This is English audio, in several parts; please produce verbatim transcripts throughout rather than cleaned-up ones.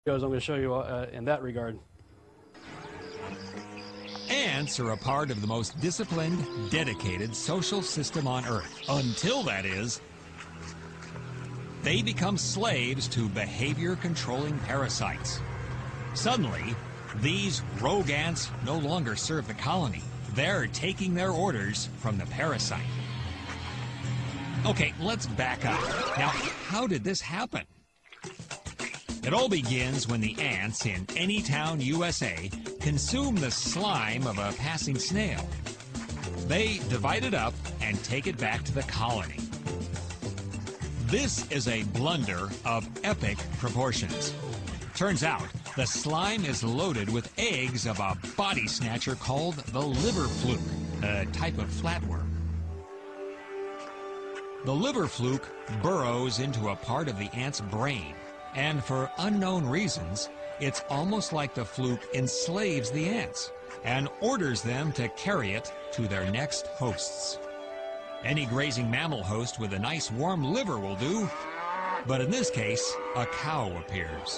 I'm going to show you uh, in that regard. Ants are a part of the most disciplined, dedicated social system on Earth. Until, that is, they become slaves to behavior-controlling parasites. Suddenly, these rogue ants no longer serve the colony. They're taking their orders from the parasite. Okay, let's back up. Now, how did this happen? It all begins when the ants in Anytown, U S A consume the slime of a passing snail. They divide it up and take it back to the colony. This is a blunder of epic proportions. Turns out, the slime is loaded with eggs of a body snatcher called the liver fluke, a type of flatworm. The liver fluke burrows into a part of the ant's brain, and for unknown reasons, it's almost like the fluke enslaves the ants and orders them to carry it to their next hosts. Any grazing mammal host with a nice warm liver will do, but in this case, a cow appears.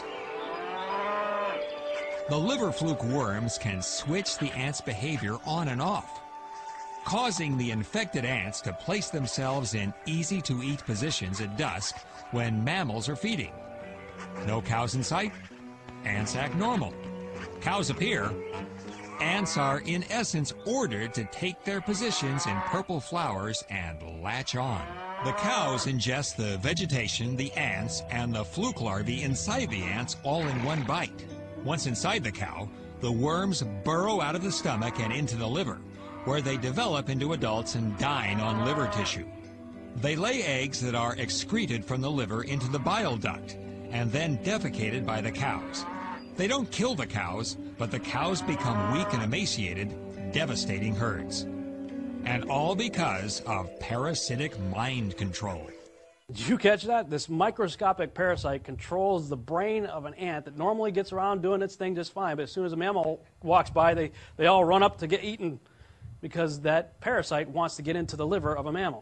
The liver fluke worms can switch the ant's behavior on and off, causing the infected ants to place themselves in easy-to-eat positions at dusk when mammals are feeding. No cows in sight, ants act normal. Cows appear, ants are in essence ordered to take their positions in purple flowers and latch on. The cows ingest the vegetation, the ants, and the fluke larvae inside the ants all in one bite. Once inside the cow, the worms burrow out of the stomach and into the liver, where they develop into adults and dine on liver tissue. They lay eggs that are excreted from the liver into the bile duct and then defecated by the cows. They don't kill the cows, but the cows become weak and emaciated, devastating herds. And all because of parasitic mind control. Did you catch that? This microscopic parasite controls the brain of an ant that normally gets around doing its thing just fine, but as soon as a mammal walks by, they, they all run up to get eaten because that parasite wants to get into the liver of a mammal.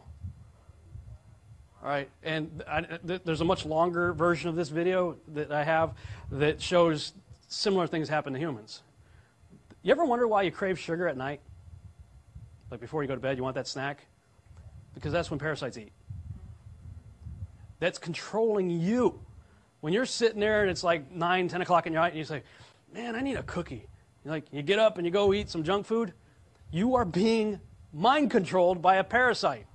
All right, and I, th there's a much longer version of this video that I have that shows similar things happen to humans. You ever wonder why you crave sugar at night? Like before you go to bed, you want that snack? Because that's when parasites eat. That's controlling you. When you're sitting there and it's like nine, ten o'clock in your night and you say, man, I need a cookie. You're like, you get up and you go eat some junk food. You are being mind controlled by a parasite.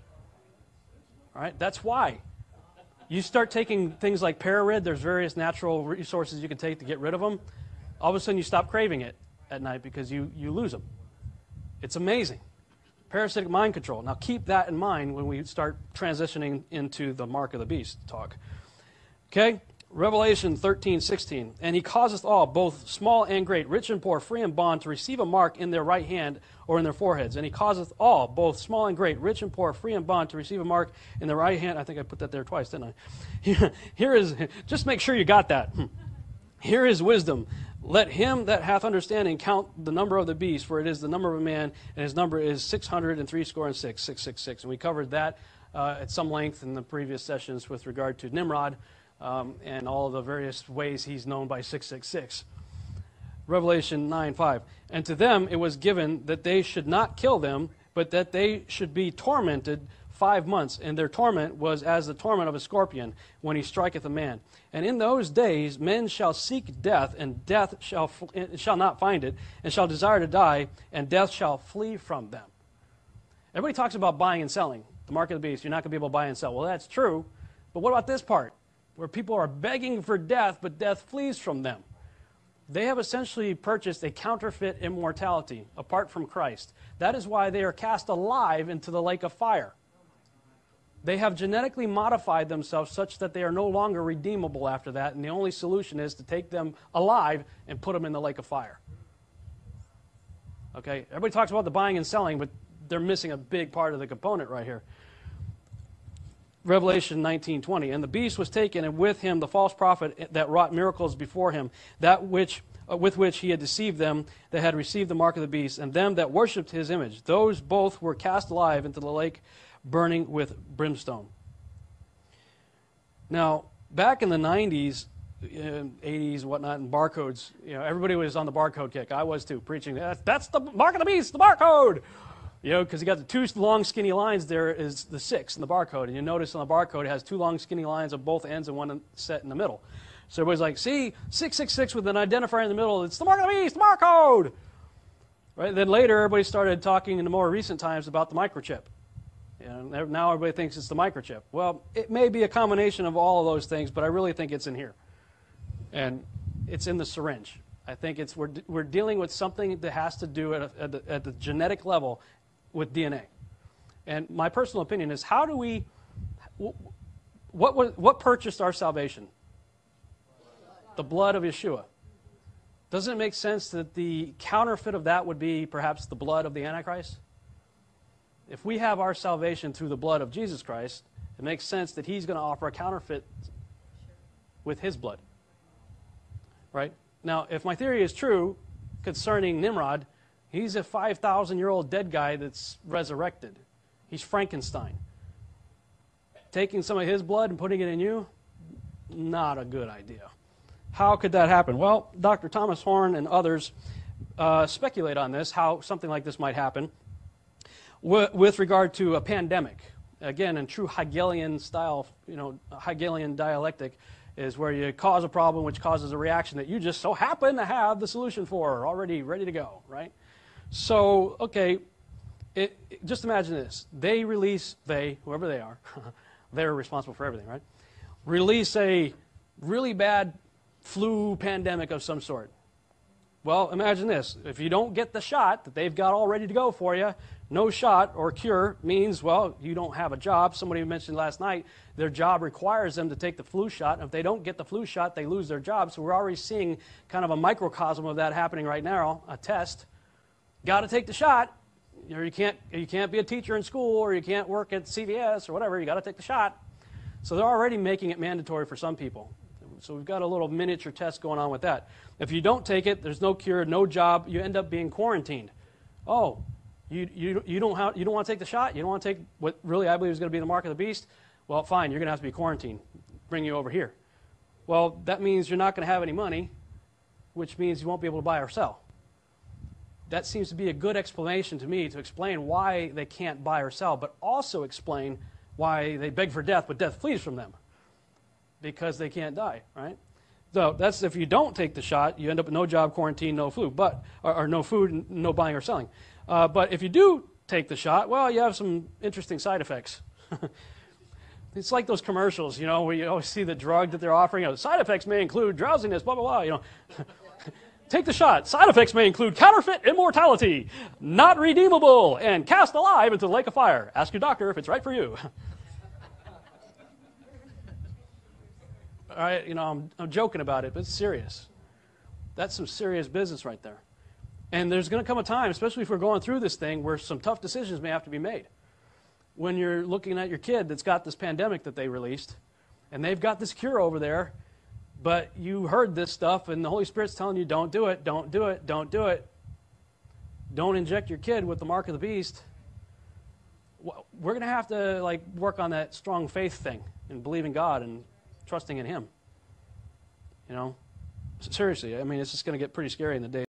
All right, that's why. You start taking things like Pararid, there's various natural resources you can take to get rid of them. All of a sudden you stop craving it at night because you, you lose them. It's amazing. Parasitic mind control. Now keep that in mind when we start transitioning into the mark of the beast talk. Okay? Revelation thirteen sixteen. And he causeth all, both small and great, rich and poor, free and bond, to receive a mark in their right hand or in their foreheads. And he causeth all, both small and great, rich and poor, free and bond, to receive a mark in their right hand. I think I put that there twice, didn't I? Here, here is, just make sure you got that. Here is wisdom. Let him that hath understanding count the number of the beast, for it is the number of a man, and his number is six hundred and three score and six, six six six. And we covered that uh, at some length in the previous sessions with regard to Nimrod um, and all of the various ways he's known by six six six. Revelation nine five. And to them it was given that they should not kill them, but that they should be tormented five months, and their torment was as the torment of a scorpion when he striketh a man. And in those days men shall seek death, and death shall, shall not find it, and shall desire to die, and death shall flee from them. Everybody talks about buying and selling, the mark of the beast. You're not going to be able to buy and sell. Well, that's true, but what about this part, where people are begging for death, but death flees from them? They have essentially purchased a counterfeit immortality apart from Christ. That is why they are cast alive into the lake of fire. They have genetically modified themselves such that they are no longer redeemable after that, and the only solution is to take them alive and put them in the lake of fire. Okay, everybody talks about the buying and selling, but they're missing a big part of the component right here. Revelation nineteen twenty. And the beast was taken, and with him the false prophet that wrought miracles before him, that which uh, with which he had deceived them that had received the mark of the beast, and them that worshipped his image. Those both were cast alive into the lake burning with brimstone. Now, back in the nineties, uh, eighties and whatnot, and barcodes. You know, everybody was on the barcode kick. I was too, preaching that's, that's the mark of the beast, the barcode. You know, because you got the two long skinny lines there is the six in the barcode, and you notice on the barcode it has two long skinny lines on both ends and one set in the middle. So everybody's like, see, six six six with an identifier in the middle. It's the mark of the beast, the barcode. Right? Then later, everybody started talking in the more recent times about the microchip. And now everybody thinks it's the microchip. Well, it may be a combination of all of those things, but I really think it's in here. And it's in the syringe. I think it's we're, we're dealing with something that has to do at, a, at, the, at the genetic level with D N A. And my personal opinion is, how do we, what, what, what purchased our salvation? The blood of Yeshua. Doesn't it make sense that the counterfeit of that would be perhaps the blood of the Antichrist? If we have our salvation through the blood of Jesus Christ, it makes sense that he's going to offer a counterfeit with his blood. Right? Now, if my theory is true concerning Nimrod, he's a five thousand year old dead guy that's resurrected. He's Frankenstein. Taking some of his blood and putting it in you, not a good idea. How could that happen? Well, Doctor Thomas Horn and others uh, speculate on this, how something like this might happen with regard to a pandemic. Again, in true Hegelian style, you know, Hegelian dialectic is where you cause a problem which causes a reaction that you just so happen to have the solution for, already ready to go, right? So, okay, it, it, just imagine this. They release, they, whoever they are, they're responsible for everything, right? Release a really bad flu pandemic of some sort. Well, imagine this. If you don't get the shot that they've got all ready to go for you, no shot or cure means, well, you don't have a job. Somebody mentioned last night their job requires them to take the flu shot. And if they don't get the flu shot, they lose their job. So we're already seeing kind of a microcosm of that happening right now, a test. Got to take the shot. You know, you can't, you can't be a teacher in school, or you can't work at C V S or whatever. You got to take the shot. So they're already making it mandatory for some people. So we've got a little miniature test going on with that. If you don't take it, there's no cure, no job, you end up being quarantined. Oh, you, you, you, don't, have, you don't want to take the shot? You don't want to take what really I believe is going to be the mark of the beast? Well, fine, you're going to have to be quarantined. Bring you over here. Well, that means you're not going to have any money, which means you won't be able to buy or sell. That seems to be a good explanation to me to explain why they can't buy or sell, but also explain why they beg for death, but death flees from them. Because they can't die, right? So that's if you don't take the shot, you end up with no job, quarantine, no flu, but or, or no food, no buying or selling. Uh, but if you do take the shot, well, you have some interesting side effects. It's like those commercials, you know, where you always see the drug that they're offering. You know, side effects may include drowsiness, blah blah blah. You know, take the shot. Side effects may include counterfeit immortality, not redeemable, and cast alive into the lake of fire. Ask your doctor if it's right for you. All right, you know, I'm, I'm joking about it, but it's serious. That's some serious business right there. And there's going to come a time, especially if we're going through this thing, where some tough decisions may have to be made. When you're looking at your kid that's got this pandemic that they released, and they've got this cure over there, but you heard this stuff, and the Holy Spirit's telling you, don't do it, don't do it, don't do it. Don't inject your kid with the mark of the beast. We're going to have to like work on that strong faith thing and believing God and trusting in him. You know, seriously, I mean, it's just going to get pretty scary in the days.